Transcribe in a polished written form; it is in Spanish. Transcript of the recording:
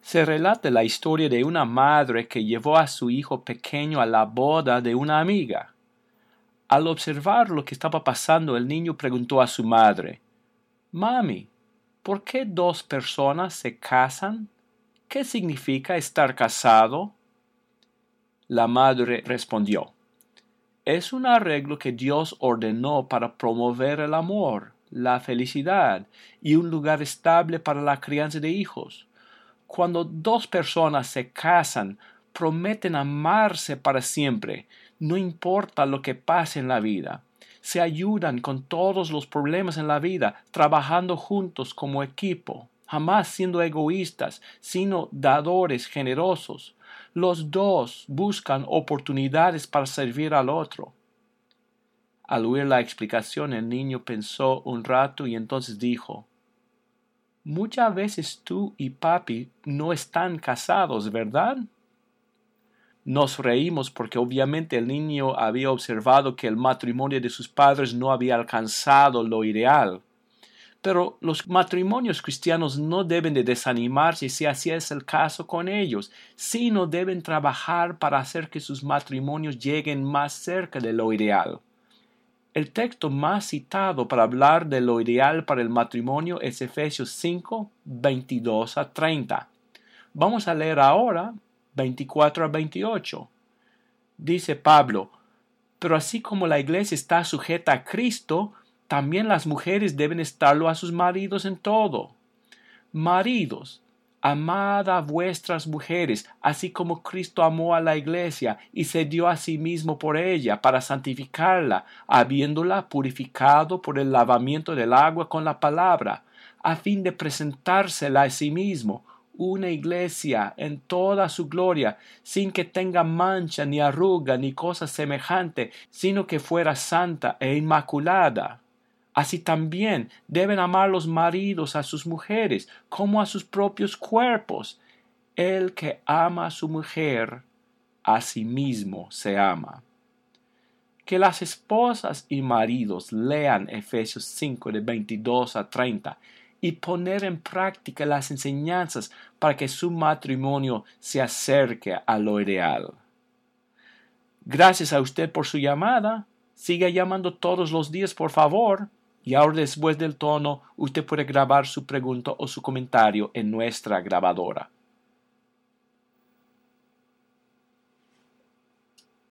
Se relata la historia de una madre que llevó a su hijo pequeño a la boda de una amiga. Al observar lo que estaba pasando, el niño preguntó a su madre: «Mami, ¿por qué dos personas se casan? ¿Qué significa estar casado?». La madre respondió: «Es un arreglo que Dios ordenó para promover el amor, la felicidad y un lugar estable para la crianza de hijos. Cuando dos personas se casan, prometen amarse para siempre, no importa lo que pase en la vida. Se ayudan con todos los problemas en la vida, trabajando juntos como equipo, jamás siendo egoístas, sino dadores generosos. Los dos buscan oportunidades para servir al otro». Al oír la explicación, el niño pensó un rato y entonces dijo: «Muchas veces tú y papi no están casados, ¿verdad?». Nos reímos porque obviamente el niño había observado que el matrimonio de sus padres no había alcanzado lo ideal. Pero los matrimonios cristianos no deben de desanimarse si así es el caso con ellos, sino deben trabajar para hacer que sus matrimonios lleguen más cerca de lo ideal. El texto más citado para hablar de lo ideal para el matrimonio es Efesios 5, 22 a 30. Vamos a leer ahora 24 a 28. Dice Pablo: «Pero así como la iglesia está sujeta a Cristo, también las mujeres deben estarlo a sus maridos en todo. Maridos, amad a vuestras mujeres, así como Cristo amó a la iglesia y se dio a sí mismo por ella, para santificarla, habiéndola purificado por el lavamiento del agua con la palabra, a fin de presentársela a sí mismo, una iglesia en toda su gloria, sin que tenga mancha, ni arruga, ni cosa semejante, sino que fuera santa e inmaculada. Así también deben amar los maridos a sus mujeres como a sus propios cuerpos. El que ama a su mujer, a sí mismo se ama». Que las esposas y maridos lean Efesios 5 de 22 a 30 y poner en práctica las enseñanzas para que su matrimonio se acerque a lo ideal. Gracias a usted por su llamada. Siga llamando todos los días, por favor. Y ahora, después del tono, usted puede grabar su pregunta o su comentario en nuestra grabadora.